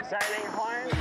Sailing high and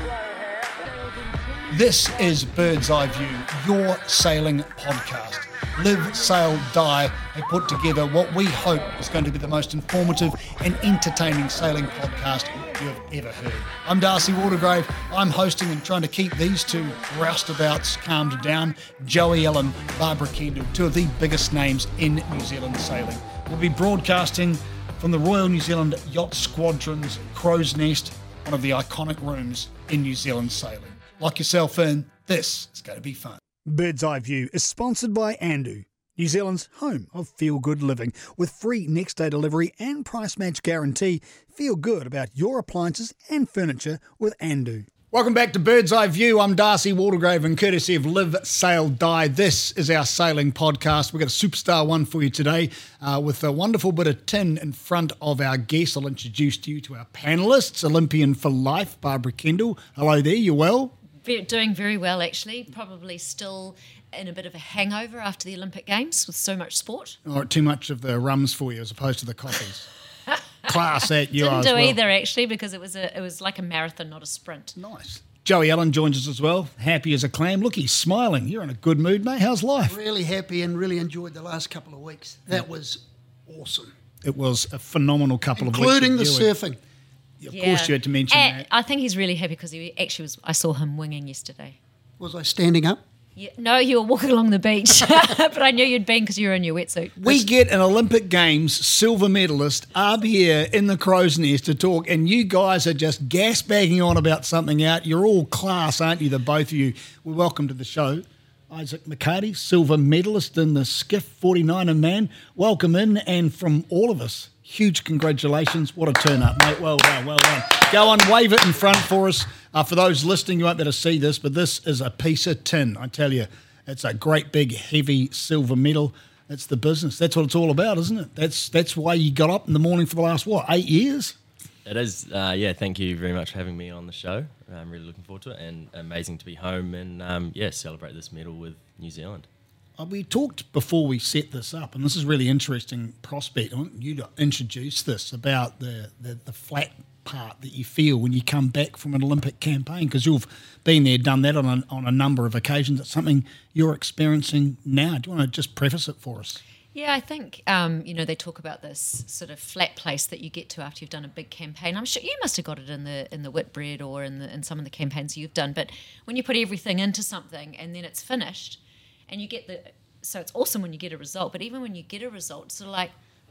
slow here. This is Bird's Eye View, your sailing podcast. Live, Sail, Die have put together what we hope is going to be the most informative and entertaining sailing podcast you have ever heard. I'm Darcy Watergrave. I'm hosting and trying to keep these two roustabouts calmed down. Joey Allen, Barbara Kendall, two of the biggest names in New Zealand sailing. We'll be broadcasting from the Royal New Zealand Yacht Squadron's Crow's Nest, one of the iconic rooms in New Zealand sailing. Lock yourself in. This is going to be fun. Bird's Eye View is sponsored by Andu, New Zealand's home of feel-good living. With free next-day delivery and price match guarantee, feel good about your appliances and furniture with Andu. Welcome back to Bird's Eye View. I'm Darcy Watergrave, and courtesy of Live, Sail, Die, this is our sailing podcast. We've got a superstar one for you today with a wonderful bit of tin in front of our guests. I'll introduce you to our panellists, Olympian for life, Barbara Kendall. Hello there, you well? Doing very well, actually. Probably still in a bit of a hangover after the Olympic Games with so much sport. Or too much of the rums for you as opposed to the coffees. Class at you Didn't as do well. either, actually, because it was like a marathon, not a sprint. Nice. Joey Allen joins us as well, happy as a clam. Look, he's smiling. You're in a good mood, mate. How's life? Really happy and really enjoyed the last couple of weeks. That was awesome. It was a phenomenal couple of weeks. Including the with you. surfing. Of course you had to mention And that. I think he's really happy because he actually was. I saw him winging yesterday. Was I standing up? Yeah, no, you were walking along the beach, but I knew you'd been because you were in your wetsuit. We get an Olympic Games silver medalist up here in the Crow's Nest to talk, and you guys are just gas-bagging on about something out. You're all class, aren't you, the both of you? Well, welcome to the show. Isaac McCarty, silver medalist in the Skiff 49er man. Welcome in, and from all of us, huge congratulations. What a turn-up, mate. Well done, well done. Go on, wave it in front for us. For those listening, you won't be able to see this, but this is a piece of tin, I tell you. It's a great big heavy silver medal. It's the business. That's what it's all about, isn't it? That's why you got up in the morning for the last, 8 years? It is. Thank you very much for having me on the show. I'm really looking forward to it, and amazing to be home and, celebrate this medal with New Zealand. We talked before we set this up, and this is a really interesting prospect. I want you to introduce this about the flat part that you feel when you come back from an Olympic campaign, because you've been there, done that on a number of occasions. It's something you're experiencing now. Do you want to just preface it for us? Yeah, I think, they talk about this sort of flat place that you get to after you've done a big campaign. I'm sure you must have got it in the Whitbread or in some of the campaigns you've done. But when you put everything into something and then it's finished and you get so it's awesome when you get a result, but even when you get a result, it's sort of like,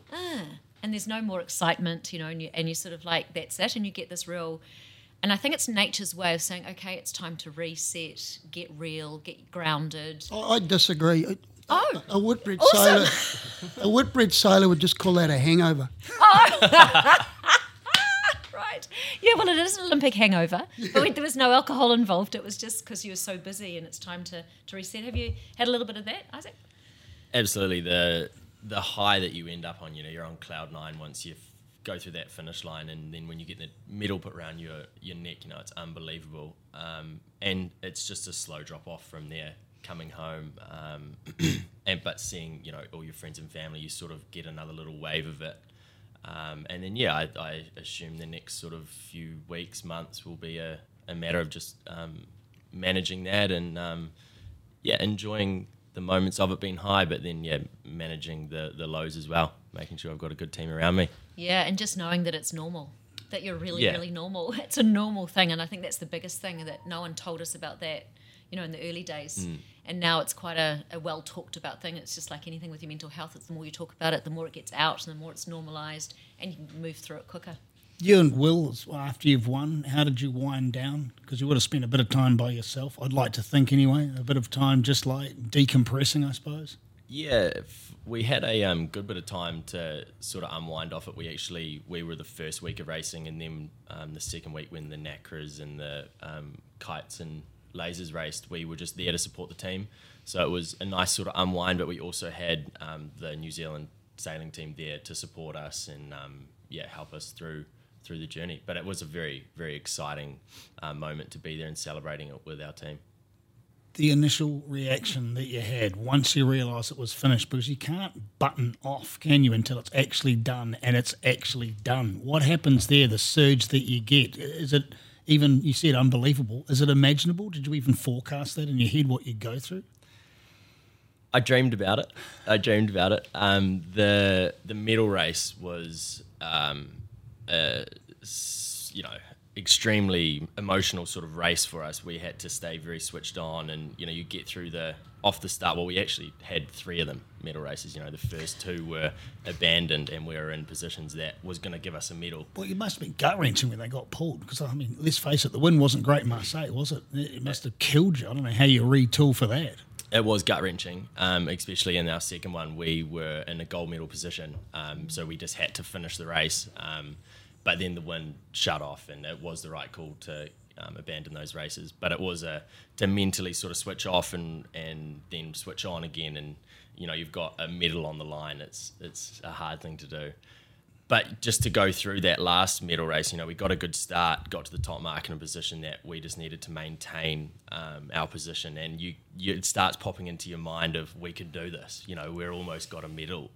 and there's no more excitement, and you sort of like, that's it, and you get this real, and I think it's nature's way of saying, okay, it's time to reset, get real, get grounded. I disagree. A Whitbread awesome. sailor, a Whitbread sailor would just call that a hangover. Right. Yeah, well, it is an Olympic hangover, but there was no alcohol involved. It was just because you were so busy and it's time to reset. Have you had a little bit of that, Isaac? Absolutely. The high that you end up on, you're on cloud nine once you go through that finish line, and then when you get the medal put around your neck, it's unbelievable. And it's just a slow drop off from there, coming home, but seeing, all your friends and family, you sort of get another little wave of it. And then, I assume the next sort of few weeks, months will be a matter of just managing that and, enjoying the moments of it being high, but then, managing the lows as well, making sure I've got a good team around me. Yeah, and just knowing that it's normal, that you're really, really normal. It's a normal thing, and I think that's the biggest thing, that no one told us about that, in the early days. And now it's quite a well-talked about thing. It's just like anything with your mental health. It's the more you talk about it, the more it gets out, and the more it's normalised, and you can move through it quicker. You and Will, after you've won, how did you wind down? Because you would have spent a bit of time by yourself, I'd like to think anyway, a bit of time just like decompressing, I suppose. Yeah, we had a good bit of time to sort of unwind off it. We were the first week of racing, and then the second week when the NACRAs and the kites and lasers raced, we were just there to support the team. So it was a nice sort of unwind, but we also had the New Zealand sailing team there to support us and help us through the journey. But it was a very, very exciting moment to be there and celebrating it with our team. The initial reaction that you had once you realised it was finished, because you can't button off, can you, until it's actually done, and it's actually done. What happens there, the surge that you get? Is it even, you said unbelievable. Is it imaginable? Did you even forecast that in your head, what you'd go through? I dreamed about it. The medal race was, extremely emotional sort of race for us. We had to stay very switched on, and you get through off the start. Well, we actually had 3 of them medal races. The first 2 were abandoned, and we were in positions that was going to give us a medal. Well, you must have been gut wrenching when they got pulled, because let's face it, the win wasn't great in Marseille, was it? It must have killed you. I don't know how you retool for that. It was gut-wrenching, especially in our second one. We were in a gold medal position, so we just had to finish the race. But then the wind shut off, and it was the right call to abandon those races. But it was to mentally sort of switch off and then switch on again. And you've got a medal on the line. It's a hard thing to do. But just to go through that last medal race, we got a good start, got to the top mark in a position that we just needed to maintain our position. And it starts popping into your mind of, we could do this. We're almost got a medal.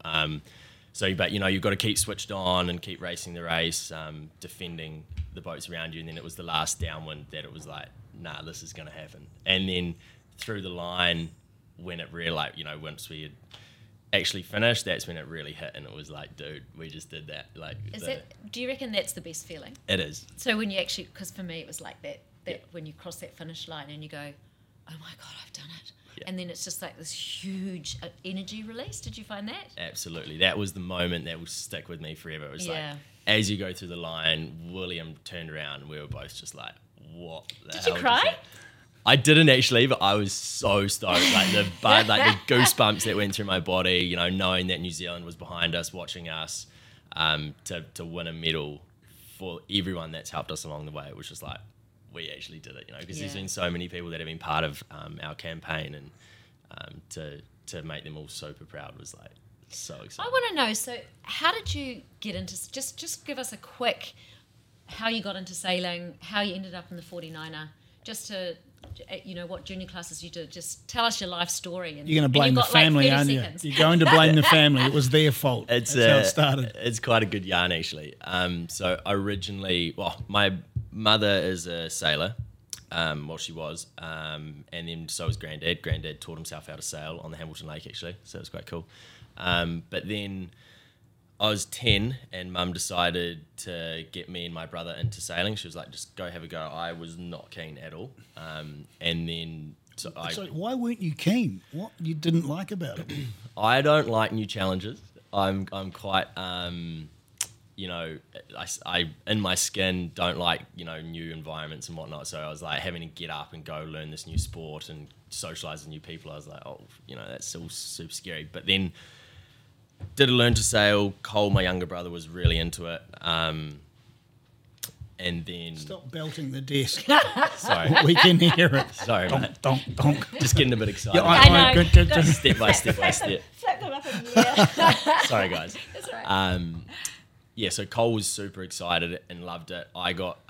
But you've got to keep switched on and keep racing the race, defending the boats around you. And then it was the last downwind that it was like, nah, this is going to happen. And then through the line, when it really, once we had actually finished, that's when it really hit, and it was like, dude, we just did that. Do you reckon that's the best feeling? It is. So when you actually, because for me it was like that when you cross that finish line and you go, oh my God, I've done it. Yeah. And then it's just like this huge energy release. Did you find that? Absolutely. That was the moment that will stick with me forever. It was like, as you go through the line, William turned around and we were both just like, what the hell? Did you cry? I didn't actually, but I was so stoked. The goosebumps that went through my body, knowing that New Zealand was behind us, watching us, to win a medal for everyone that's helped us along the way. It was just like, we actually did it, because there's been so many people that have been part of our campaign, and to make them all super proud was like so exciting. I want to know, so how did you get into, just give us a quick, how you got into sailing, how you ended up in the 49er, just to, what junior classes you did. Just tell us your life story. You're going to blame the family, aren't you? You're going to blame the family. It was their fault. That's how it started. It's quite a good yarn, actually. So originally, my mother is a sailor. She was. And then so was Granddad. Granddad taught himself how to sail on the Hamilton Lake, actually. So it was quite cool. But then I was 10 and Mum decided to get me and my brother into sailing. She was like, just go have a go. I was not keen at all. And then... So why weren't you keen? What you didn't like about it? I don't like new challenges. I'm quite... I in my skin don't like, new environments and whatnot. So I was like having to get up and go learn this new sport and socialise with new people. I was like, that's all super scary. But then... did learn to sail. Cole, my younger brother, was really into it. And then... Stop belting the desk. Sorry. We can hear it. Sorry, mate. Donk. Just getting a bit excited. I know. Step by step. Flip them up in the air. Sorry, guys. That's right. So Cole was super excited and loved it. I got...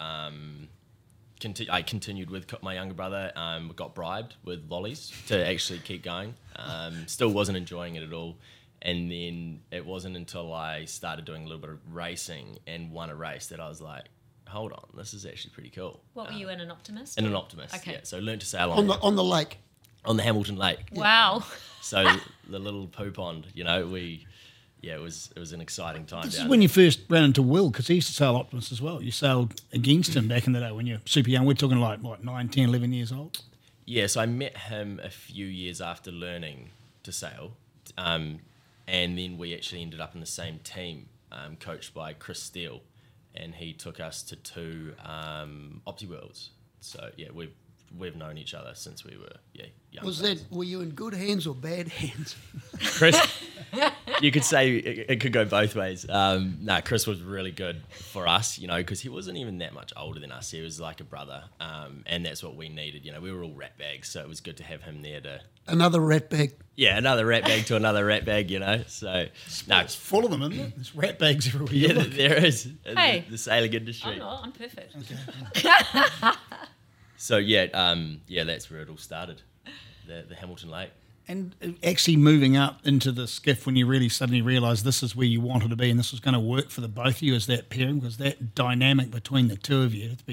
I continued with my younger brother. Got bribed with lollies to actually keep going. Still wasn't enjoying it at all. And then it wasn't until I started doing a little bit of racing and won a race that I was like, hold on, this is actually pretty cool. What were you in, an Optimist? In an Optimist, okay. Yeah. So learned to sail on the lake. On the Hamilton Lake. Wow. So the little poo pond, it was an exciting time. This is when you first ran into Will, because he used to sail Optimist as well. You sailed against him back in the day when you're super young. We're talking like, 9, 10, 11 years old? Yeah, so I met him a few years after learning to sail. And then we actually ended up in the same team, coached by Chris Steele, and he took us to 2 Opti Worlds. So yeah, we've known each other since we were young. Were you in good hands or bad hands? Chris, you could say it could go both ways. Chris was really good for us, because he wasn't even that much older than us. He was like a brother, and that's what we needed. We were all rat bags, so it was good to have him there to... Another rat bag. Yeah, another rat bag to another rat bag, So it's full of them, isn't it? There's rat bags everywhere. Yeah, there is. Hey, the sailing industry. I'm not. I'm perfect. Okay. So that's where it all started, the Hamilton Lake. And actually moving up into the skiff when you really suddenly realised this is where you wanted to be and this was going to work for the both of you as that pairing, because that dynamic between the two of you had to be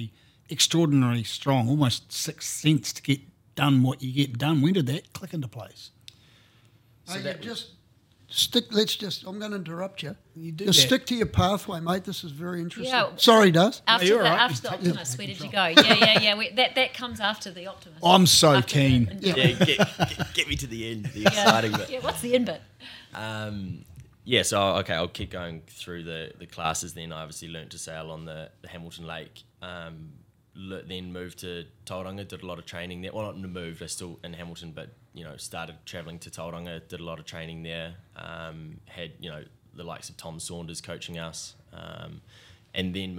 extraordinarily strong, almost sixth sense to get done what you get done. When did that click into place? Hey, that you was- just I'm going to interrupt you. You do Just that. stick to your pathway, mate. This is very interesting. Yeah. Sorry, Daz. After you're the, all right. after the Take- Optimist, where did you go? Yeah. That comes after the Optimist. I'm so After the keen. in- Yeah, get me to the end, the exciting bit. Yeah, what's the in bit? Yeah, so I'll keep going through the classes. Then I obviously learnt to sail on the Hamilton Lake. Then moved to Tauranga, did a lot of training there. Well, not moved, I'm still in Hamilton, but started travelling to Tauranga, did a lot of training there. Had the likes of Tom Saunders coaching us, and then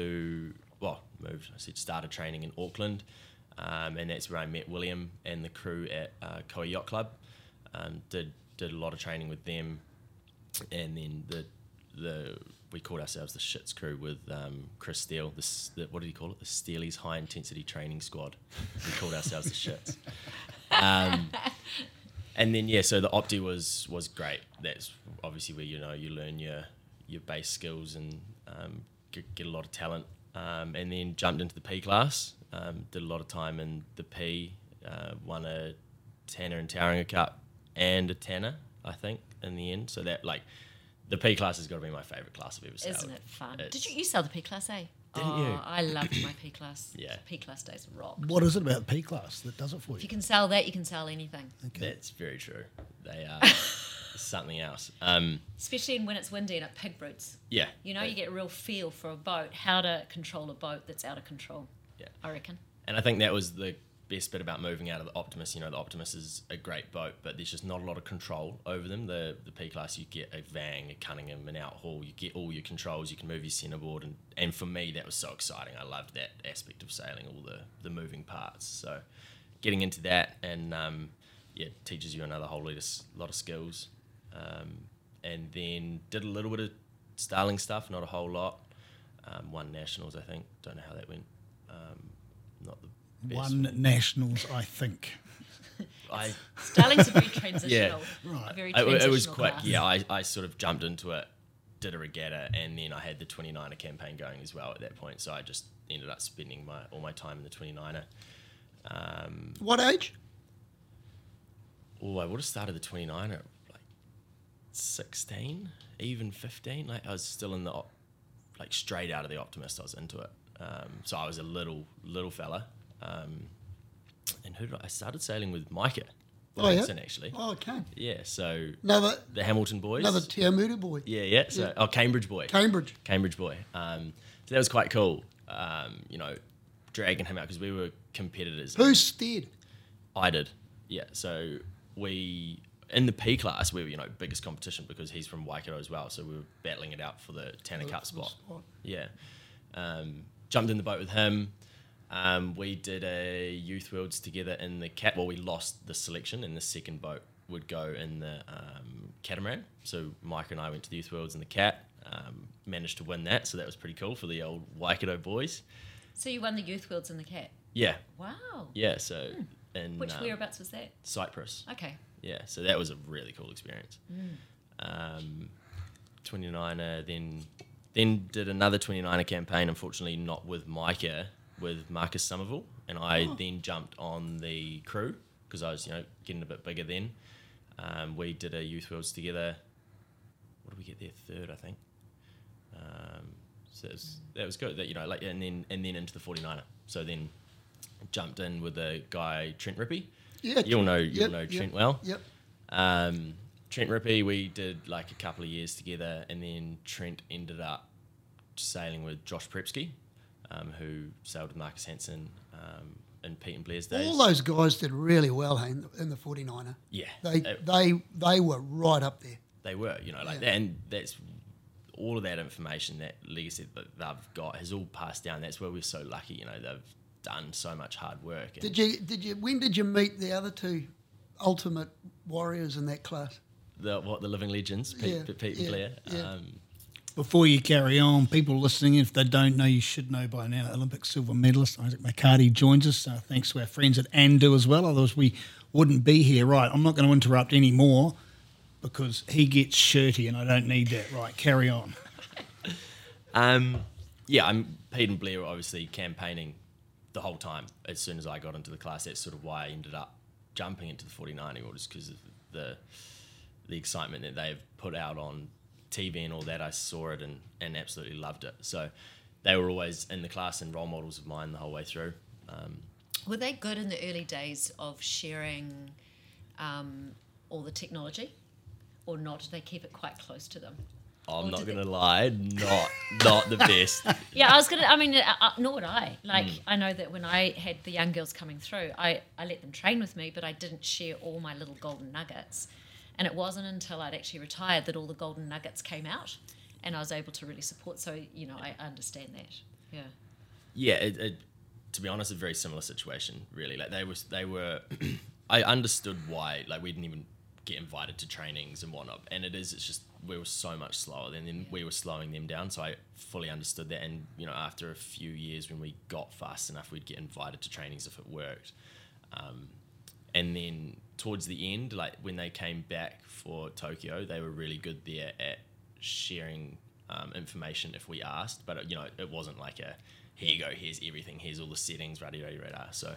started training in Auckland, and that's where I met William and the crew at Koa Yacht Club. Did a lot of training with them. And then we called ourselves the Shits Crew with Chris Steele. What did he call it? The Steely's High Intensity Training Squad. We called ourselves the Shits. And then so the Opti was great. That's obviously where you learn your base skills and get a lot of talent. And then jumped into the P class. Did a lot of time in the P. Won a Tanner and Tauranga Cup and a Tanner, I think, in the end. So that the P class has got to be my favourite class I've ever sailed. Isn't it fun? Did you sail the P class, eh? Didn't you? I loved my P class. Yeah. P class days rock. What is it about the P class that does it for If you? you can sell that, you can sell anything. That's very true. They are something else. Especially when it's windy and it pig roots. Yeah. You get a real feel for a boat, how to control a boat that's out of control. Yeah. I reckon. And I think that was the best bit about moving out of the Optimus. The Optimus is a great boat, but there's just not a lot of control over them. The P class, you get a Vang, a Cunningham, an Outhaul. You get all your controls. You can move your centerboard, and for me, that was so exciting. I loved that aspect of sailing, all the moving parts. So, getting into that, and teaches you another whole lot of skills. And then did a little bit of Starling stuff, not a whole lot. Won nationals, I think. Don't know how that went. Not the best. One nationals, I think. Starling's a very transitional. right. A very It was transitional quick. class. Yeah, I sort of jumped into it, did a regatta, and then I had the 29er campaign going as well at that point. So I just ended up spending all my time in the 29er. What age? I would have started the 29er at 16, even 15. I was still in the straight out of the Optimist. I was into it. So I was a little fella. And I started sailing with Micah Williamson, actually. Oh, okay. Yeah, so Another the Hamilton boys. Te Amutu boy. Yeah. So, Cambridge boy. Cambridge boy. So that was quite cool. Dragging him out because we were competitors. Who steered? I did. Yeah. So we in the P class we were biggest competition because he's from Waikato as well. So we were battling it out for the Tanner Cup spot. Yeah. Jumped in the boat with him. We did a Youth Worlds together in the cat. Well, we lost the selection, and the second boat would go in the catamaran. So Mike and I went to the Youth Worlds in the cat. Managed to win that, so that was pretty cool for the old Waikato boys. So you won the Youth Worlds in the cat? Yeah. Wow. Yeah. So in Which whereabouts was that? Cyprus. Okay. Yeah. So that was a really cool experience. 29er, then did another 29er campaign. Unfortunately, not with Micah, with Marcus Somerville, and I then jumped on the crew because I was getting a bit bigger then. We did a Youth Worlds together. What did we get there? Third, I think. So that was good. That and then into the 49er. So then jumped in with a guy Trent Rippey. Yeah, You'll know Trent well. Yep. Trent Rippey, we did a couple of years together, and then Trent ended up sailing with Josh Prepsky, who sailed with Marcus Hansen in Pete and Blair's days. All those guys did really well in the 49er. Yeah, They were right up there. they were, that, and that's all of that information, that legacy that they've got has all passed down. That's where we're so lucky, they've done so much hard work. And When did you meet the other two ultimate warriors in that class? the living legends, Pete and Blair. Yeah. Before you carry on, people listening, if they don't know, you should know by now, Olympic silver medalist Isaac McCarty joins us. Thanks to our friends at Andu as well, otherwise we wouldn't be here. Right, I'm not going to interrupt anymore because he gets shirty and I don't need that. Right, carry on. I'm Pete and Blair were obviously campaigning the whole time. As soon as I got into the class, that's sort of why I ended up jumping into the 49ing orders, because of the excitement that they've put out on TV and all that. I saw it and absolutely loved it. So they were always in the class and role models of mine the whole way through. Were they good in the early days of sharing all the technology, or not? Did they keep it quite close to them? I'm not going to lie, not the best. Yeah, nor would I. Like, I know that when I had the young girls coming through, I let them train with me, but I didn't share all my little golden nuggets. And it wasn't until I'd actually retired that all the golden nuggets came out, and I was able to really support. So, I understand that. Yeah. Yeah, to be honest, a very similar situation, really. Like they were I understood why, like, we didn't even get invited to trainings and whatnot. And it's just, we were so much slower than them. We were slowing them down. So I fully understood that. And, after a few years when we got fast enough, we'd get invited to trainings if it worked. And then towards the end, like when they came back for Tokyo, they were really good there at sharing information if we asked. But, it wasn't like here you go, here's everything, here's all the settings, rada. So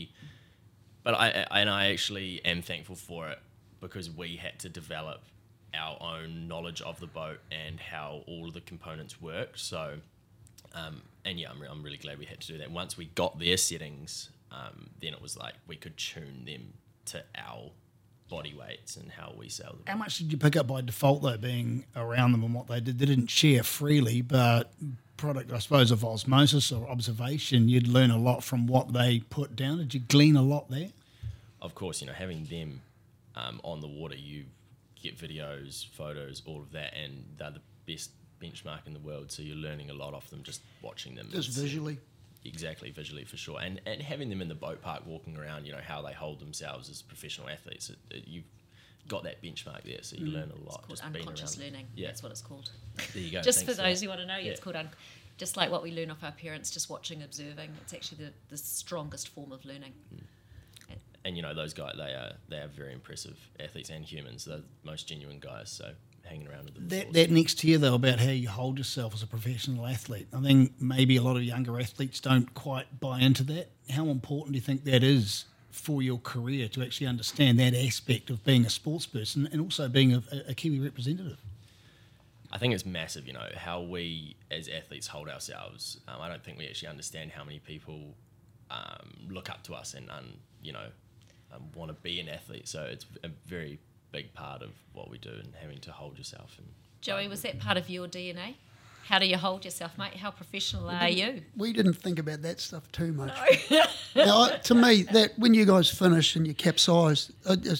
I actually am thankful for it, because we had to develop our own knowledge of the boat and how all of the components work. So, I'm really glad we had to do that. Once we got their settings, then it was like we could tune them to our body weights and how we sail them. How much did you pick up by default, though, being around them and what they did? They didn't share freely, but product, I suppose, of osmosis or observation, you'd learn a lot from what they put down. Did you glean a lot there? Of course, having them on the water, you get videos, photos, all of that, and they're the best benchmark in the world, so you're learning a lot off them just watching them. Just visually. Exactly, visually for sure. And having them in the boat park walking around, how they hold themselves as professional athletes, you've got that benchmark there, so you learn a lot. It's called unconscious learning. Yeah. That's what it's called. There you go. Just for those who want to know, it's called just like what we learn off our parents, just watching, observing. It's actually the strongest form of learning. And those guys, they are very impressive athletes and humans. They're the most genuine guys. So hanging around with them. That next tier, though, about how you hold yourself as a professional athlete, I think maybe a lot of younger athletes don't quite buy into that. How important do you think that is for your career, to actually understand that aspect of being a sports person and also being a Kiwi representative? I think it's massive, how we as athletes hold ourselves. I don't think we actually understand how many people look up to us and want to be an athlete. So it's a very big part of what we do, and having to hold yourself. And Joey, was that part of your DNA? How do you hold yourself, mate? How professional are you? We didn't think about that stuff too much. No. Now, to me, that when you guys finished and you capsized,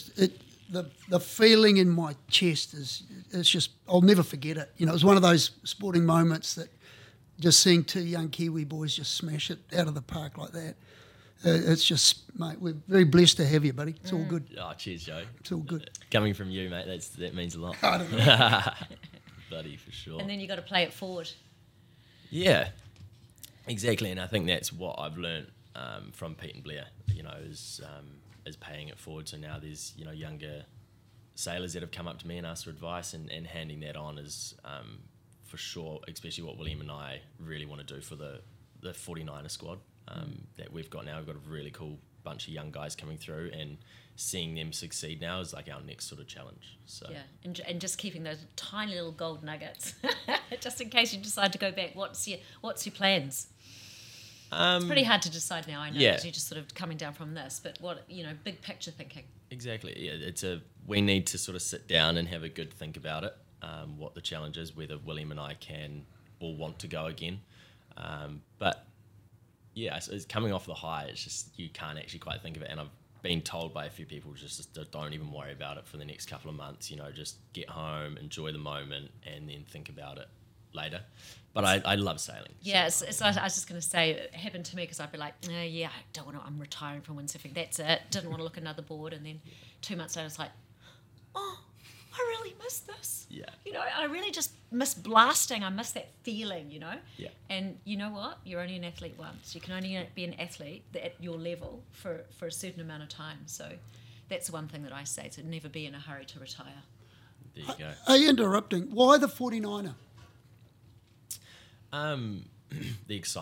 the feeling in my chest it's just, I'll never forget it. It was one of those sporting moments that just seeing two young Kiwi boys just smash it out of the park like that. It's just, mate, we're very blessed to have you, buddy. It's all good. Oh, cheers, Joe. It's all good. Coming from you, mate, that means a lot. I don't know. Buddy, for sure. And then you got to play it forward. Yeah, exactly. And I think that's what I've learned from Pete and Blair, is paying it forward. So now there's, younger sailors that have come up to me and asked for advice, and handing that on is, for sure, especially what William and I really want to do for the 49er squad. That we've got now. We've got a really cool bunch of young guys coming through, and seeing them succeed now is like our next sort of challenge. So yeah, and just keeping those tiny little gold nuggets, just in case you decide to go back. What's your plans? It's pretty hard to decide now. I know, because you're just sort of coming down from this, but what big picture thinking. Exactly. Yeah, we need to sort of sit down and have a good think about it. What the challenge is, whether William and I can or want to go again, but. Yeah, it's coming off the high. It's just you can't actually quite think of it. And I've been told by a few people just don't even worry about it for the next couple of months. Just get home, enjoy the moment, and then think about it later. But I love sailing. Yeah, so I was just going to say, it happened to me because I'd be like, I don't want to, I'm retiring from windsurfing. That's it. Didn't want to look at another board. And then 2 months later, I was like, oh, I really miss this. Yeah. I really just miss blasting. I miss that feeling, Yeah. And you know what? You're only an athlete once. You can only be an athlete at your level for a certain amount of time. So that's the one thing that I say, to never be in a hurry to retire. There you go. Are you interrupting? Why the 49er? The excitement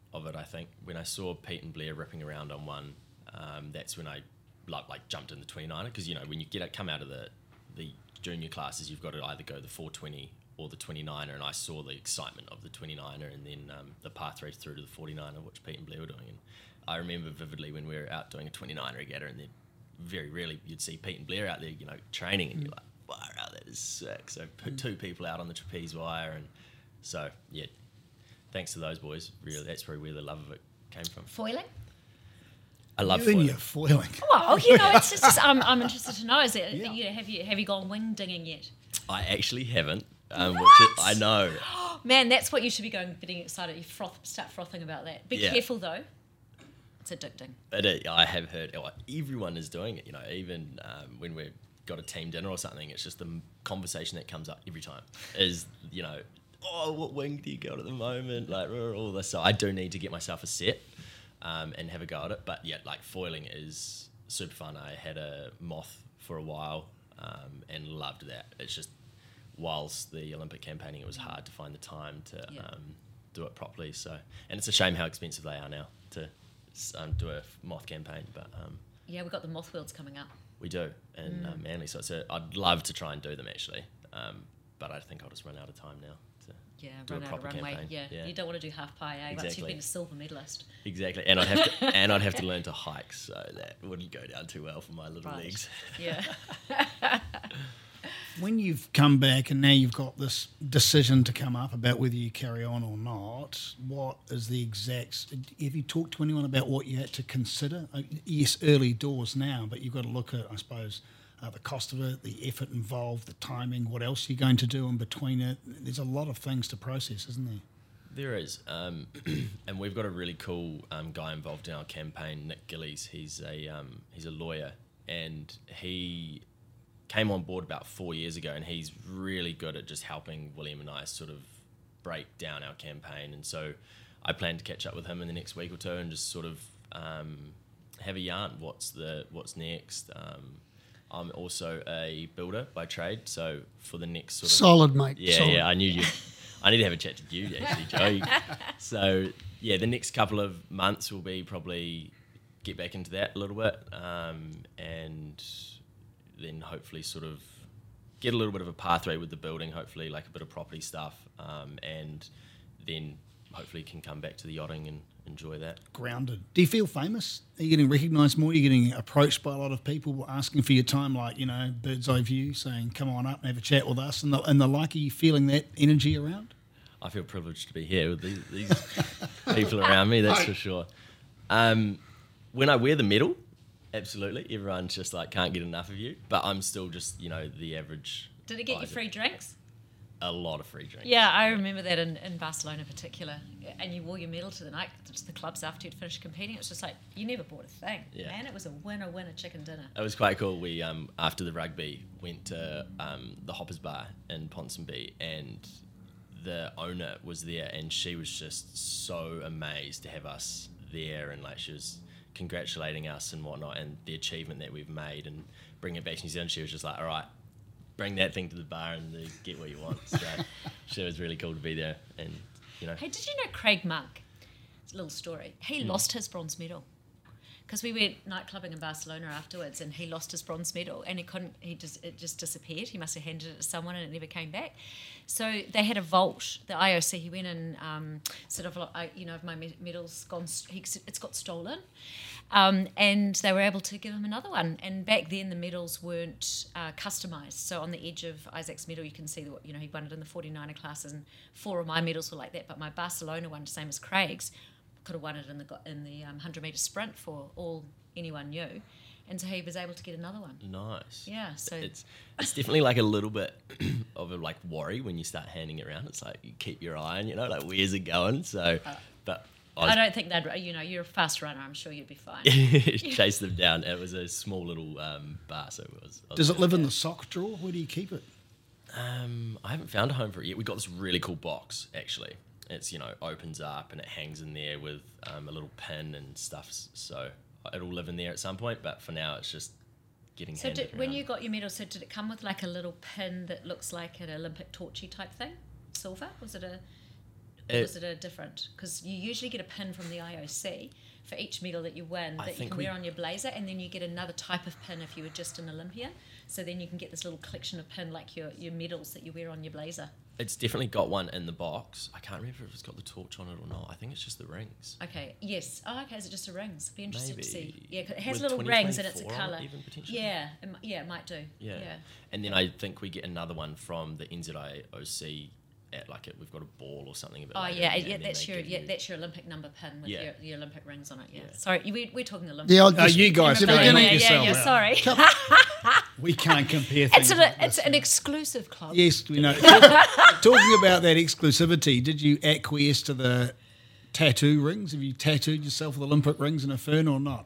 of it, I think. When I saw Pete and Blair ripping around on one, that's when I like jumped in the 29er, because when you come out of the junior classes, you've got to either go the 420 or the 29er, and I saw the excitement of the 29er, and then the path race through to the 49er, which Pete and Blair were doing. And I remember vividly when we were out doing a 29er regatta, and then very rarely you'd see Pete and Blair out there, training, and you're like, wow, that is sick. So put two people out on the trapeze wire, and so yeah, thanks to those boys. Really, that's probably where the love of it came from. Foiling? I love You and foiling. your foiling. Well, it's just I'm interested to know. Is it have you gone wing dinging yet? I actually haven't. Which What? I know. Man, that's what you should be getting excited. You start frothing about that. Be Yeah. careful though. It's addicting. I have heard everyone is doing it. Even when we've got a team dinner or something, it's just the conversation that comes up every time. Is oh, what wing do you go at the moment? Like all this. So I do need to get myself a set and have a go at it. But yeah, like foiling is super fun. I had a moth for a while and loved that. It's just whilst the Olympic campaigning, it was hard to find the time to do it properly. So, and it's a shame how expensive they are now to do a moth campaign. But Yeah, we've got the moth wheels coming up. we do in Manly. So I'd love to try and do them actually, but I think I'll just run out of time now to do Run a out proper of runway. campaign. Yeah, you don't want to do half pie, Once you've Exactly. been a silver medalist. Exactly, and I'd have to learn to hike, so that wouldn't go down too well for my little Right. legs. Yeah. When you've come back and now you've got this decision to come up about whether you carry on or not, what is the exact... Have you talked to anyone about what you had to consider? Yes, early doors now, but you've got to look at, I suppose, the cost of it, the effort involved, the timing, what else you're going to do in between it. There's a lot of things to process, isn't there? There is, and we've got a really cool guy involved in our campaign, Nick Gillies. He's a lawyer, and he came on board about 4 years ago, and he's really good at just helping William and I sort of break down our campaign. And so I plan to catch up with him in the next week or two and just sort of have a yarn. What's next? I'm also a builder by trade, so for the next sort of Solid, mate. yeah, Solid. I knew you. I need to have a chat to you actually, Joe. So yeah, the next couple of months will be probably get back into that a little bit, and then hopefully sort of get a little bit of a pathway with the building, hopefully like a bit of property stuff, and then hopefully can come back to the yachting and enjoy that. Grounded. Do you feel famous? Are you getting recognised more? Are you getting approached by a lot of people asking for your time, like, Bird's Eye View, saying, come on up and have a chat with us, and the like? Are you feeling that energy around? I feel privileged to be here with these people around me, that's for sure. When I wear the medal, absolutely, everyone's just like, can't get enough of you, but I'm still just, the average. Did it get you free drinks? A lot of free drinks. Yeah, I remember that in Barcelona in particular. And you wore your medal to the clubs after you'd finished competing. It was just like, you never bought a thing. Yeah. Man, it was a winner chicken dinner. It was quite cool. We, after the rugby, went to the Hoppers Bar in Ponsonby, and the owner was there, and she was just so amazed to have us there, and like she was congratulating us and whatnot, and the achievement that we've made, and bringing it back to New Zealand. She was just like, all right, bring that thing to the bar and get what you want. So it was really cool to be there, and Hey, did you know Craig Monk? It's a little story. He lost his bronze medal because we went nightclubbing in Barcelona afterwards, and he lost his bronze medal, and it just disappeared. He must have handed it to someone, and it never came back. So they had a vault. The IOC, he went and my medal's gone. It's got stolen, and they were able to give him another one. And back then the medals weren't customised. So on the edge of Isaac's medal, you can see that he won it in the 49er classes, and 4 of my medals were like that. But my Barcelona one, same as Craig's, could have won it in the 100-metre sprint for all anyone knew, and so he was able to get another one. nice. Yeah, so It's definitely like a little bit of a like worry when you start handing it around. It's like you keep your eye on, like where's it going? So, but I don't think that you're a fast runner. I'm sure you'd be fine. chase them down. It was a small little bar, so it was. Does it live in the sock drawer? Where do you keep it? I haven't found a home for it yet. We got this really cool box actually. It's opens up and it hangs in there with a little pin and stuff. So it'll live in there at some point. But for now, it's just getting. So handed when around. you got your medal, so did it come with like a little pin that looks like an Olympic torchy type thing? Silver? Was it a? Or is it a different? Because you usually get a pin from the IOC for each medal that you win that you can wear on your blazer, and then you get another type of pin if you were just an Olympian. So then you can get this little collection of pin like your medals that you wear on your blazer. It's definitely got one in the box. I can't remember if it's got the torch on it or not. I think it's just the rings. Okay, yes. Oh, okay, is it just the rings? It'd be interesting to see. Yeah, 'cause it has With little rings and it's a 2024 colour. even potentially? Yeah, it might do. Yeah. And then I think we get another one from the NZIOC at we've got a ball or something. Oh yeah, that's your Olympic number pin with your Olympic rings on it. Yeah. Sorry, we're talking Olympic. Yeah, you guys yeah, don't knock yeah, yourself out. Sorry. We can't compare things. It's an exclusive club. Yes, we know. Talking about that exclusivity, did you acquiesce to the tattoo rings? Have you tattooed yourself with Olympic rings and a fern or not?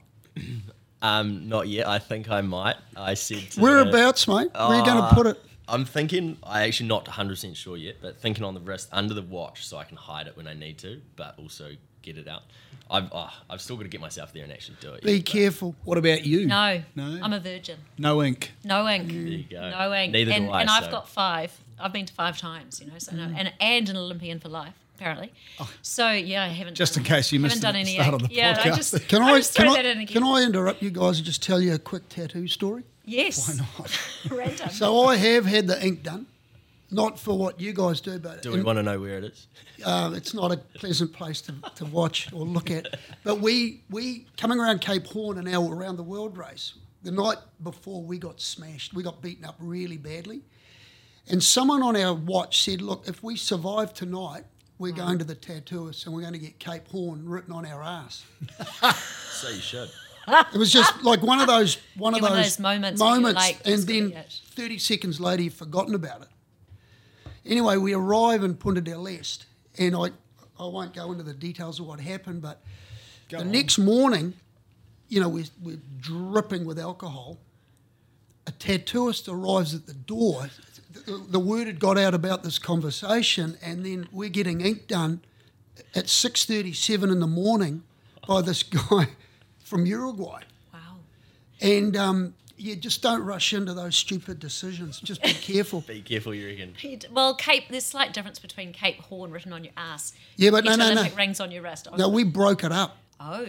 Not yet. I think I might. I said to Whereabouts, mate? Where are you going to put it? I'm thinking, I actually not 100% sure yet, but thinking on the wrist under the watch so I can hide it when I need to, but also get it out. I've still got to get myself there and actually do it. Be careful. What about you? No, No? I'm a virgin. No ink. No ink. There you go. No ink. Neither do I. And I've so- got 5. I've been to 5 times, so and an Olympian for life, apparently. So yeah, I haven't. Just done, in case you missed haven't done the any start ink. of the Yeah, I podcast. just Can I I just throw that in again. can I interrupt you guys and just tell you a quick tattoo story? Yes. Why not? Random. So I have had the ink done, not for what you guys do, but Do we want to know where it is? it's not a pleasant place to watch or look at. But we coming around Cape Horn and our around the world race, the night before we got smashed, we got beaten up really badly. And someone on our watch said, look, if we survive tonight, we're going to the tattooist and we're going to get Cape Horn written on our ass. So you should. It was just like one of those one of those moments where you're like, and just then gotta get- 30 seconds later you've forgotten about it. Anyway, we arrive in Punta del Este, and I won't go into the details of what happened, but next morning, we're dripping with alcohol. A tattooist arrives at the door. The word had got out about this conversation, and then we're getting ink done at 6:37 in the morning by this guy from Uruguay. Wow. And you just don't rush into those stupid decisions. Just be careful. Be careful, you reckon. Well, there's slight difference between Cape Horn written on your ass. Yeah, but and no. Olympic rings on your wrist. No, we broke it up. Oh.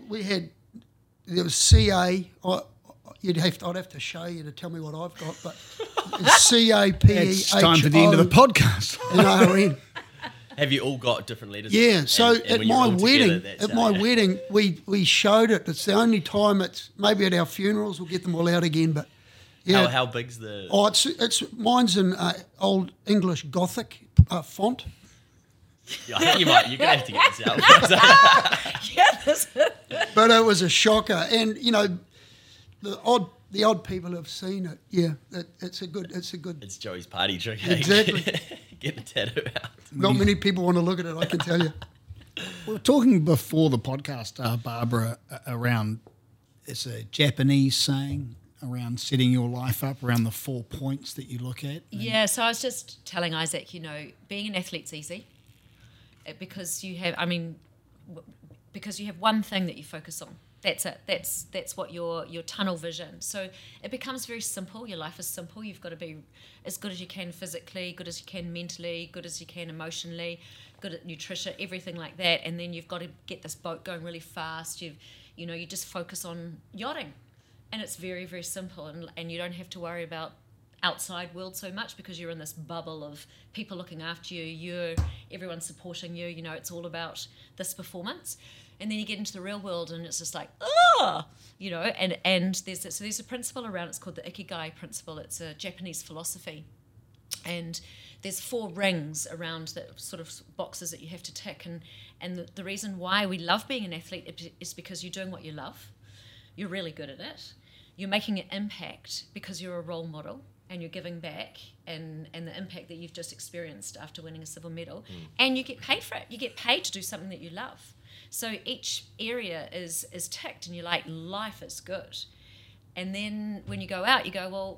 There was CA. I'd have to show you to tell me what I've got, but it's CAPEHO. It's time for the end of the podcast. and RN. Have you all got different letters? Yeah, so And at when you're my all together, wedding, that's we showed it. It's the only time. It's maybe at our funerals we'll get them all out again. But yeah, How big's the? oh, it's mine's in old English Gothic font. Yeah, I think you're gonna have to get this out. Yes. But it was a shocker, and the odd people who have seen it. Yeah, it's a good. It's Joey's party trick. Exactly. Get the tattoo out. Not many people want to look at it. I can tell you. We were talking before the podcast, Barbara, around it's a Japanese saying around setting your life up around the 4 points that you look at. Yeah, so I was just telling Isaac, being an athlete's easy because you have one thing that you focus on. That's it. That's what your tunnel vision. So it becomes very simple. Your life is simple. You've got to be as good as you can physically, good as you can mentally, good as you can emotionally, good at nutrition, everything like that. And then you've got to get this boat going really fast. You just focus on yachting, and it's very, very simple. And you don't have to worry about outside world so much because you're in this bubble of people looking after you. Everyone's supporting you. It's all about this performance. And then you get into the real world and it's just like, and there's a principle around, it's called the Ikigai principle. It's a Japanese philosophy. And there's 4 rings around the sort of boxes that you have to tick. And the reason why we love being an athlete is because you're doing what you love. You're really good at it. You're making an impact because you're a role model and you're giving back and the impact that you've just experienced after winning a silver medal. And you get paid for it. You get paid to do something that you love. So each area is ticked and you're like, life is good. And then when you go out, you go, well,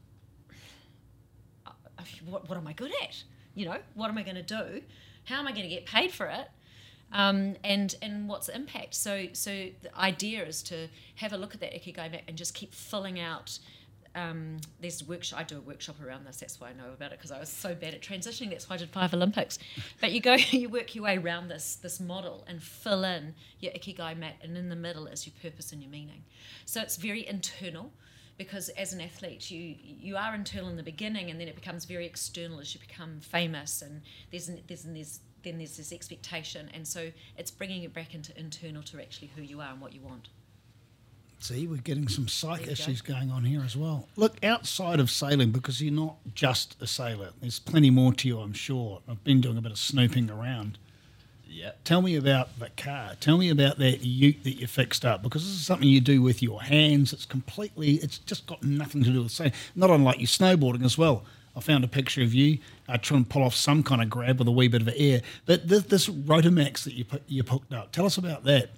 what am I good at? What am I going to do? How am I going to get paid for it? And what's the impact? So the idea is to have a look at that Ikigai map and just keep filling out there's workshop. I do a workshop around this. That's why I know about it, because I was so bad at transitioning. That's why I did 5 Olympics. But you work your way around this model and fill in your ikigai mat, and in the middle is your purpose and your meaning. So it's very internal, because as an athlete, you are internal in the beginning, and then it becomes very external as you become famous, and there's this expectation, and so it's bringing it back into internal to actually who you are and what you want. See, we're getting some psych There you issues going on here as well. Look, outside of sailing, because you're not just a sailor, there's plenty more to you, I'm sure. I've been doing a bit of snooping around. Yeah. Tell me about the car. Tell me about that ute that you fixed up, because this is something you do with your hands. It's just got nothing to do with sailing. Not unlike your snowboarding as well. I found a picture of you trying to pull off some kind of grab with a wee bit of air. But this Rotamax that you hooked up, tell us about that.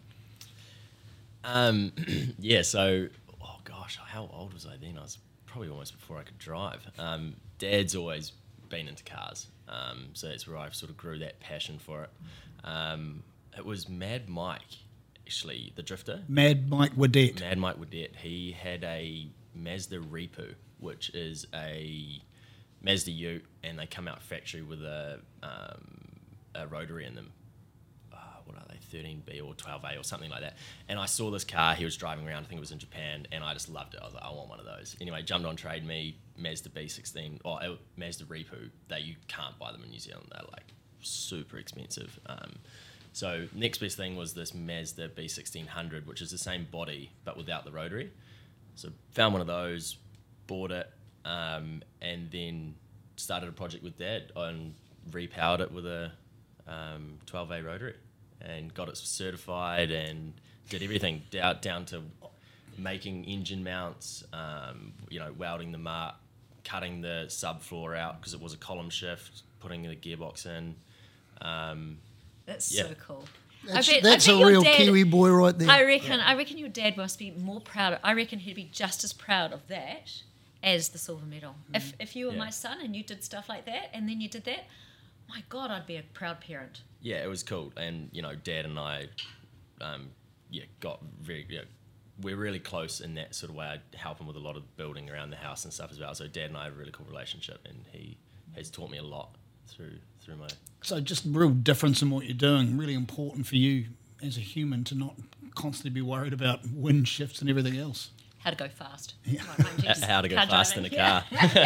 Yeah, so, oh gosh, how old was I then? I was probably almost before I could drive. Dad's always been into cars, so that's where I sort of grew that passion for it. It was Mad Mike, actually, the drifter. Mad Mike Wadette. Mad Mike Wadette. He had a Mazda Repu, which is a Mazda ute, and they come out factory with a rotary in them. What are they, 13B or 12A or something like that. And I saw this car, he was driving around, I think it was in Japan, and I just loved it. I was like, I want one of those. Anyway, jumped on Trade Me, Mazda B16, or Mazda Repu, that you can't buy them in New Zealand. They're like super expensive. So next best thing was this Mazda B1600, which is the same body, but without the rotary. So found one of those, bought it, and then started a project with Dad and repowered it with a 12A rotary, and got it certified and did everything down to making engine mounts, welding them up, cutting the subfloor out because it was a column shift, putting the gearbox in. That's so cool. That's a real Kiwi boy right there. I reckon your dad must be more proud. I reckon he'd be just as proud of that as the silver medal. If you were my son and you did stuff like that, and then you did that, my God, I'd be a proud parent. Yeah, it was cool. And, Dad and I, got very, we're really close in that sort of way. I help him with a lot of building around the house and stuff as well. So Dad and I have a really cool relationship, and he has taught me a lot through my... So just real difference in what you're doing, really important for you as a human to not constantly be worried about wind shifts and everything else. How to go fast. Yeah. How to go fast in a car.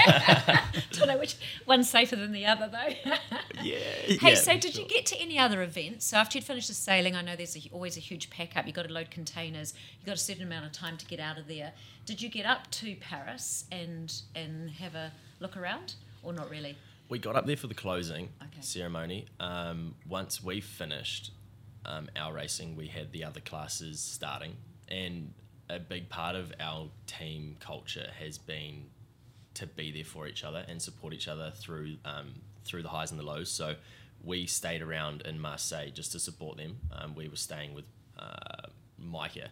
Don't know which one's safer than the other, though. Hey, so did you get to any other events? So after you'd finished the sailing, I know there's always a huge pack-up. You've got to load containers. You've got a certain amount of time to get out of there. Did you get up to Paris and have a look around, or not really? We got up there for the closing ceremony. Once we finished our racing, we had the other classes starting, and a big part of our team culture has been to be there for each other and support each other through the highs and the lows. So we stayed around in Marseille just to support them. We were staying with Micah,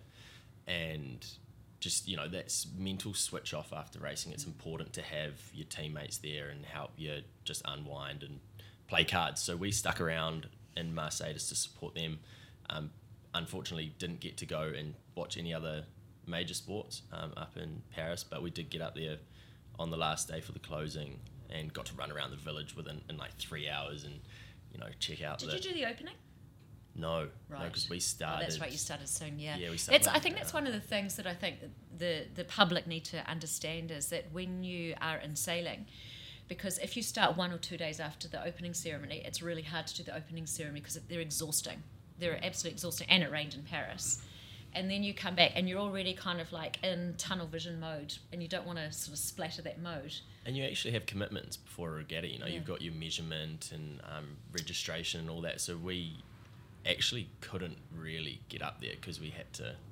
and just, that's mental switch off after racing. It's important to have your teammates there and help you just unwind and play cards. So we stuck around in Marseille just to support them. Unfortunately, didn't get to go and watch any other major sports up in Paris, but we did get up there on the last day for the closing and got to run around the village in like 3 hours and check out. Did you do the opening? No, right. Because we started. Oh, that's right, you started soon. Yeah, we started. I think that's one of the things that I think the public need to understand is that when you are in sailing, because if you start 1 or 2 days after the opening ceremony, it's really hard to do the opening ceremony because they're exhausting. They're absolutely exhausting, and it rained in Paris. And then you come back and you're already kind of like in tunnel vision mode, and you don't want to sort of splatter that mode. And you actually have commitments before a regatta. You've got your measurement and registration and all that. So we actually couldn't really get up there because we had to,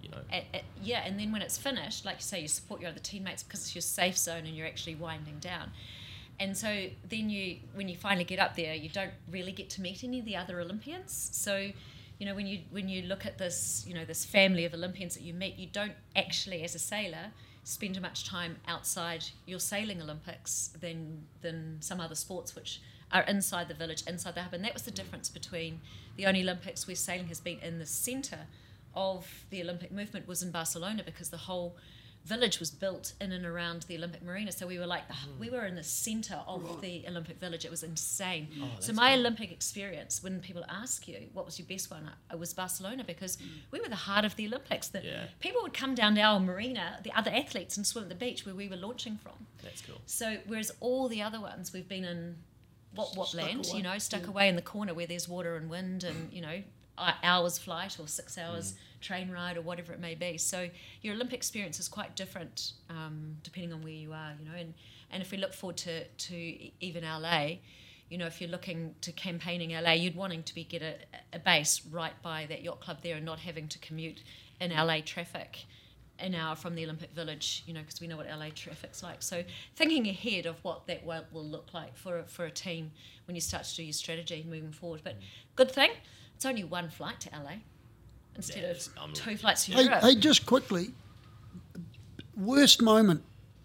and then when it's finished, like you say, you support your other teammates because it's your safe zone and you're actually winding down. And so then when you finally get up there, you don't really get to meet any of the other Olympians. So when you look at this, this family of Olympians that you meet, you don't actually, as a sailor, spend much time outside your sailing Olympics than some other sports which are inside the village, inside the hub. And that was the difference between the only Olympics where sailing has been in the centre of the Olympic movement was in Barcelona, because the whole village was built in and around the Olympic Marina, so we were like we were in the centre of the Olympic Village. It was insane. So my Olympic experience, when people ask you what was your best one, it was Barcelona, because we were the heart of the Olympics. That people would come down to our marina, the other athletes, and swim at the beach where we were launching from. That's cool. So whereas all the other ones we've been in what land, away. Stuck away in the corner where there's water and wind and hours flight or 6 hours train ride or whatever it may be. So your Olympic experience is quite different depending on where you are, and if we look forward to even LA, if you're looking to campaigning LA, you'd wanting to get a base right by that yacht club there and not having to commute in LA traffic an hour from the Olympic Village, because we know what LA traffic's like. So thinking ahead of what that will look like for a team when you start to do your strategy moving forward. But good thing, it's only one flight to LA instead of 2 flights to Europe. Hey, just quickly, worst moment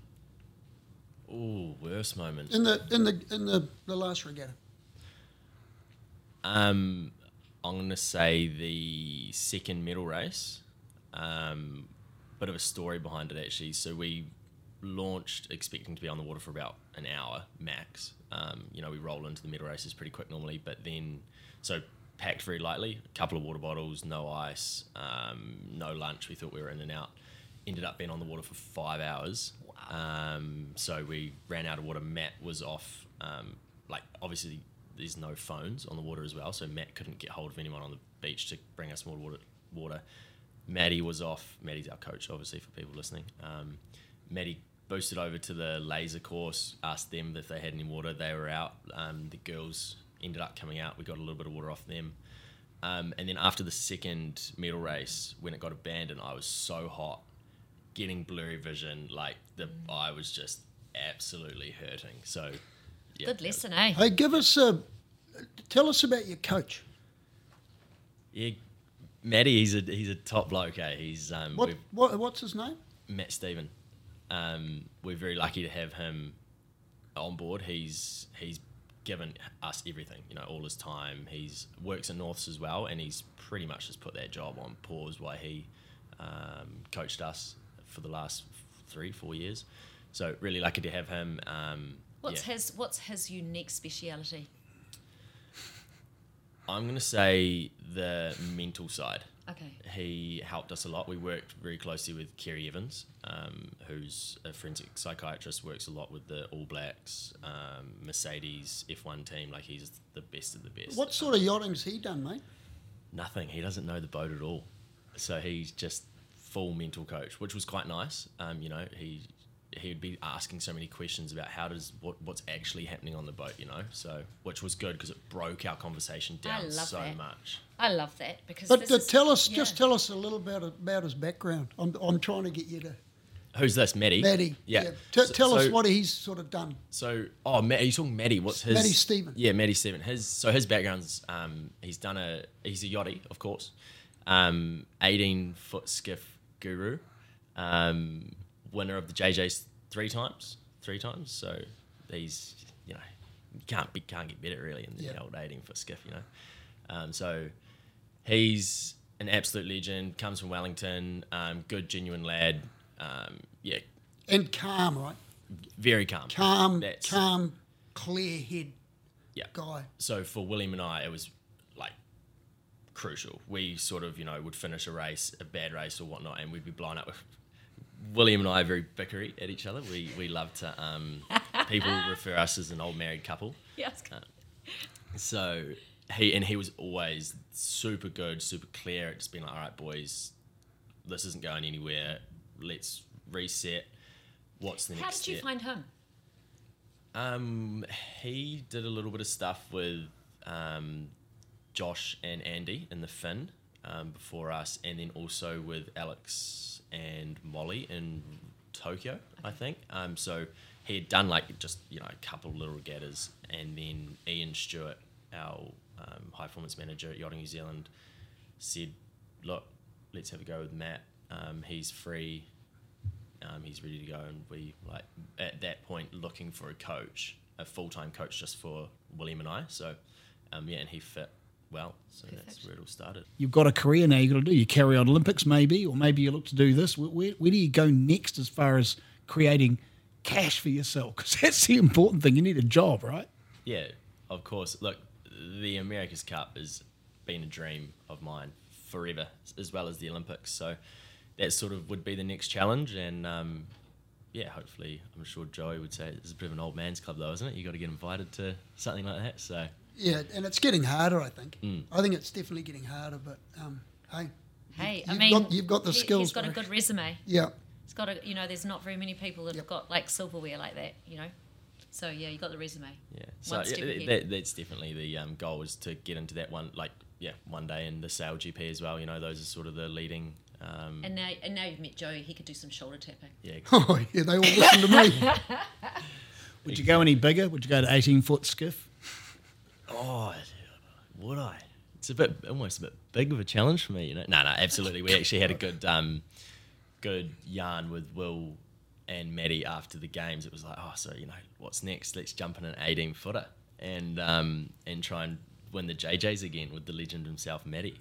Ooh, worst moment. in the last regatta. I'm gonna say the second medal race. Bit of a story behind it actually. So we launched expecting to be on the water for about an hour max. We roll into the medal races pretty quick normally, but then packed very lightly, a couple of water bottles, no ice, no lunch. We thought we were in and out. Ended up being on the water for 5 hours. Wow. So we ran out of water. Matt was off. Obviously there's no phones on the water as well, so Matt couldn't get hold of anyone on the beach to bring us more water. Maddie was off. Maddie's our coach, obviously, for people listening. Maddie boosted over to the laser course, asked them if they had any water. They were out. The girls ended up coming out. We got a little bit of water off them. And then after the second medal race, when it got abandoned, I was so hot, getting blurry vision. Like, the eye was just absolutely hurting. So, yeah. Good lesson, eh? Hey, tell us about your coach. Yeah, Matty, he's a top bloke, eh? He's What's his name? Matt Stephen. We're very lucky to have him on board. He's given us everything, all his time. He's works at Norths as well, and he's pretty much just put that job on pause while he coached us for the last 3-4 years. So really lucky to have him. What's his unique speciality? I'm going to say the mental side. Okay. He helped us a lot. We worked very closely with Kerry Evans, who's a forensic psychiatrist, works a lot with the All Blacks, Mercedes F1 team. Like, he's the best of the best. What sort of yachting's he done, mate? Nothing. He doesn't know the boat at all. So he's just full mental coach, which was quite nice. He would be asking so many questions about what's actually happening on the boat, so which was good because it broke our conversation down so much. I love that because. But tell us a little bit about his background. I'm trying to get you to. Who's this, Matty? Matty. Yeah. Tell us what he's sort of done. So, are you talking Matty? What's his? Matty Stephen. Yeah, Matty Stephen. His background's he's a yachty, of course, 18-foot skiff guru. Winner of the JJs three times. So he's you can't get better really in the old 18-foot skiff. So he's an absolute legend. Comes from Wellington. Good, genuine lad. And calm, right? Very calm. Calm, clear head. Guy. So for William and I, it was like crucial. We sort of would finish a bad race or whatnot, and we'd be blown up with. William and I are very bickery at each other. We love to people refer us as an old married couple. Yes. So he was always super good, super clear at just being like, all right, boys, this isn't going anywhere. Let's reset. What's the next step? How did you find him? He did a little bit of stuff with Josh and Andy in the Finn before us, and then also with Alex and Molly in Tokyo, I think. So he had done a couple little regattas, and then Ian Stewart, our high performance manager at Yachting New Zealand, said, look, let's have a go with Matt. He's free. He's ready to go. And we, at that point, looking for a full-time coach just for William and I. So, and he fit well. So that's where it all started. You've got a career now you've got to do. You carry on Olympics maybe, or maybe you look to do this. Where do you go next as far as creating cash for yourself? Because that's the important thing. You need a job, right? Yeah, of course. Look, the America's Cup has been a dream of mine forever, as well as the Olympics. So that sort of would be the next challenge. And hopefully, I'm sure Joey would say it's a bit of an old man's club, though, isn't it? You got to get invited to something like that. So Yeah, and it's getting harder, I think. I think it's definitely getting harder, but Hey, you've got the skills. He's got a good resume. Yeah. It's got there's not very many people that have got like silverware like that, So yeah, you got the resume. yeah, so that's definitely the goal, is to get into that one day in the Sail GP as well. Those are sort of the leading. And now you've met Joey, he could do some shoulder tapping. Yeah. Oh, yeah, they all listen to me. Would you go any bigger? Would you go to 18-foot skiff? Oh, would I? It's almost a bit big of a challenge for me, No, absolutely. We actually had a good yarn with Will and Maddie after the games. It was like, what's next? Let's jump in an 18-footer and try and win the JJs again with the legend himself, Maddie.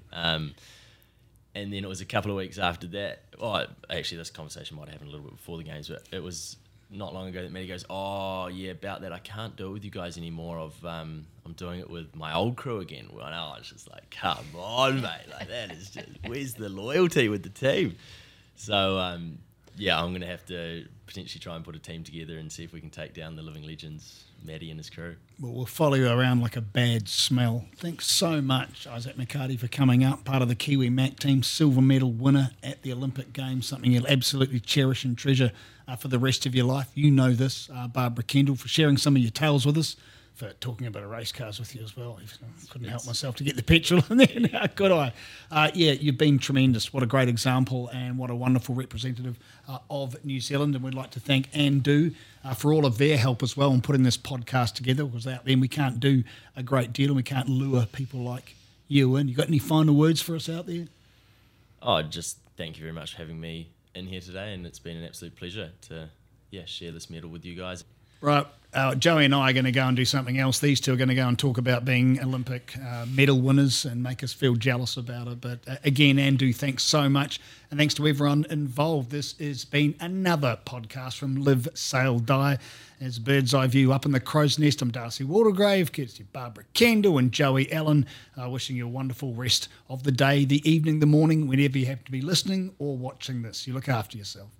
And then it was a couple of weeks after that. Oh, actually, this conversation might have happened a little bit before the games, but it was not long ago that Maddie goes, "Oh yeah, about that. I can't do it with you guys anymore. I'm doing it with my old crew again." Well, I was just like, "Come on, mate! Like that is just where's the loyalty with the team?" So I'm going to have to potentially try and put a team together and see if we can take down the living legends, Maddie and his crew. Well, we'll follow you around like a bad smell. Thanks so much, Isaac McCarty, for coming up, part of the Kiwi Mac team, silver medal winner at the Olympic Games, something you'll absolutely cherish and treasure for the rest of your life. You know this, Barbara Kendall, for sharing some of your tales with us, for talking about race cars with you as well. I couldn't help myself to get the petrol in there now, could I? You've been tremendous. What a great example and what a wonderful representative of New Zealand. And we'd like to thank Andu for all of their help as well in putting this podcast together, because without them we can't do a great deal and we can't lure people like you in. You got any final words for us out there? Oh, just thank you very much for having me in here today, and it's been an absolute pleasure to share this medal with you guys. Right, Joey and I are going to go and do something else. These two are going to go and talk about being Olympic medal winners and make us feel jealous about it. But again, Andu, thanks so much. And thanks to everyone involved. This has been another podcast from Live, Sail, Die. As Bird's Eye View up in the crow's nest, I'm Darcy Watergrave, courtesy Barbara Kendall and Joey Allen, wishing you a wonderful rest of the day, the evening, the morning, whenever you have to be listening or watching this. You look after yourself.